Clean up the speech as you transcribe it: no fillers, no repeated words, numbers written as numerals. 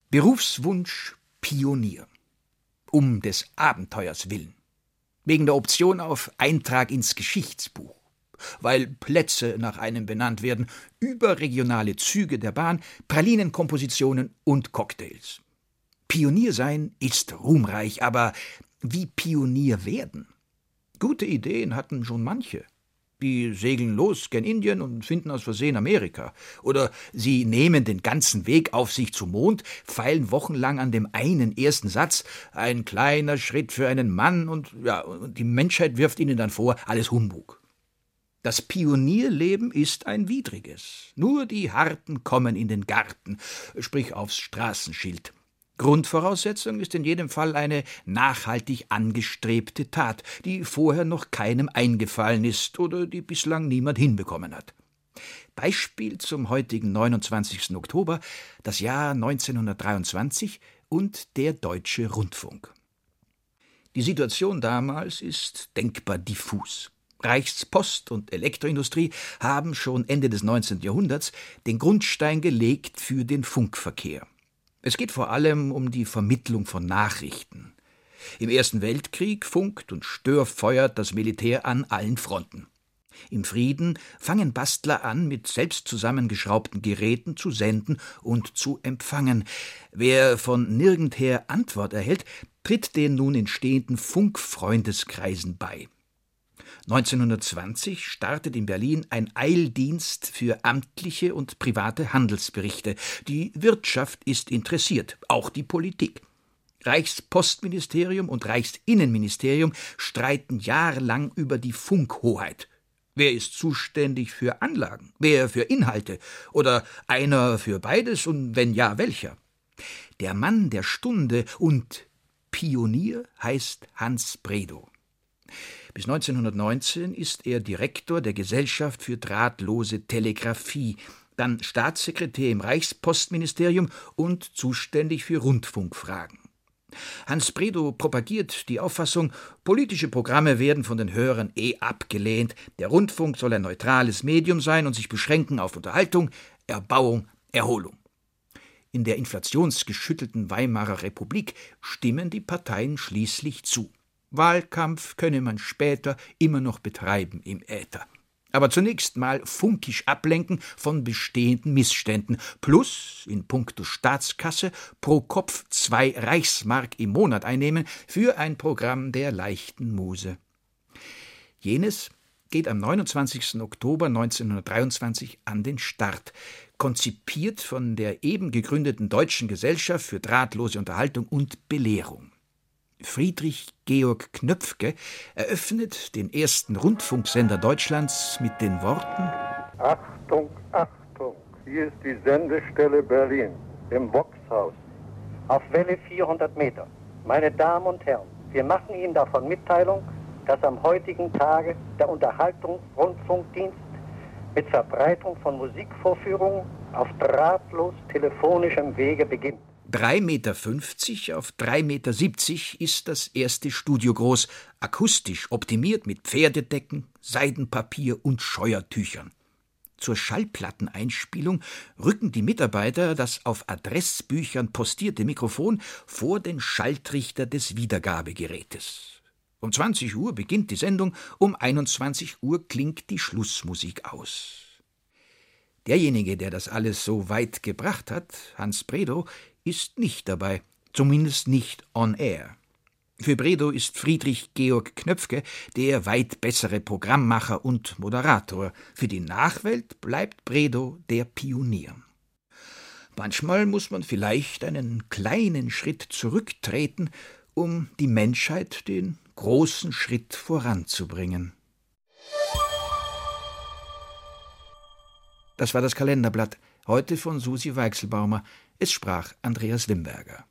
Berufswunsch Pionier. Um des Abenteuers willen. Wegen der Option auf Eintrag ins Geschichtsbuch. Weil Plätze nach einem benannt werden, überregionale Züge der Bahn, Pralinenkompositionen und Cocktails. Pionier sein ist ruhmreich, aber wie Pionier werden? Gute Ideen hatten schon manche. Die segeln los gen Indien und finden aus Versehen Amerika. Oder sie nehmen den ganzen Weg auf sich zum Mond, feilen wochenlang an dem einen ersten Satz, ein kleiner Schritt für einen Mann, und die Menschheit wirft ihnen dann vor, alles Humbug. Das Pionierleben ist ein widriges. Nur die Harten kommen in den Garten, sprich aufs Straßenschild. Grundvoraussetzung ist in jedem Fall eine nachhaltig angestrebte Tat, die vorher noch keinem eingefallen ist oder die bislang niemand hinbekommen hat. Beispiel zum heutigen 29. Oktober, das Jahr 1923 und der Deutsche Rundfunk. Die Situation damals ist denkbar diffus. Reichspost und Elektroindustrie haben schon Ende des 19. Jahrhunderts den Grundstein gelegt für den Funkverkehr. Es geht vor allem um die Vermittlung von Nachrichten. Im Ersten Weltkrieg funkt und störfeuert das Militär an allen Fronten. Im Frieden fangen Bastler an, mit selbst zusammengeschraubten Geräten zu senden und zu empfangen. Wer von nirgendher Antwort erhält, tritt den nun entstehenden Funkfreundeskreisen bei. 1920 startet in Berlin ein Eildienst für amtliche und private Handelsberichte. Die Wirtschaft ist interessiert, auch die Politik. Reichspostministerium und Reichsinnenministerium streiten jahrelang über die Funkhoheit. Wer ist zuständig für Anlagen, wer für Inhalte oder einer für beides und wenn ja, welcher? Der Mann der Stunde und Pionier heißt Hans Bredow. Bis 1919 ist er Direktor der Gesellschaft für drahtlose Telegrafie, dann Staatssekretär im Reichspostministerium und zuständig für Rundfunkfragen. Hans Bredow propagiert die Auffassung, politische Programme werden von den Hörern abgelehnt, der Rundfunk soll ein neutrales Medium sein und sich beschränken auf Unterhaltung, Erbauung, Erholung. In der inflationsgeschüttelten Weimarer Republik stimmen die Parteien schließlich zu. Wahlkampf könne man später immer noch betreiben im Äther. Aber zunächst mal funkisch ablenken von bestehenden Missständen, plus in puncto Staatskasse pro Kopf 2 Reichsmark im Monat einnehmen für ein Programm der leichten Muse. Jenes geht am 29. Oktober 1923 an den Start, konzipiert von der eben gegründeten Deutschen Gesellschaft für drahtlose Unterhaltung und Belehrung. Friedrich Georg Knöpfke eröffnet den ersten Rundfunksender Deutschlands mit den Worten: Achtung, Achtung, hier ist die Sendestelle Berlin, im Voxhaus. Auf Welle 400 Meter. Meine Damen und Herren, wir machen Ihnen davon Mitteilung, dass am heutigen Tage der Unterhaltungsrundfunkdienst mit Verbreitung von Musikvorführungen auf drahtlos telefonischem Wege beginnt. 3,50 Meter auf 3,70 Meter ist das erste Studio groß, akustisch optimiert mit Pferdedecken, Seidenpapier und Scheuertüchern. Zur Schallplatteneinspielung rücken die Mitarbeiter das auf Adressbüchern postierte Mikrofon vor den Schalltrichter des Wiedergabegerätes. Um 20 Uhr beginnt die Sendung, um 21 Uhr klingt die Schlussmusik aus. Derjenige, der das alles so weit gebracht hat, Hans Bredow, ist nicht dabei, zumindest nicht on air. Für Bredow ist Friedrich Georg Knöpfke der weit bessere Programmmacher und Moderator. Für die Nachwelt bleibt Bredow der Pionier. Manchmal muss man vielleicht einen kleinen Schritt zurücktreten, um die Menschheit den großen Schritt voranzubringen. Das war das Kalenderblatt, heute von Susi Weichselbaumer. Es sprach Andreas Limberger.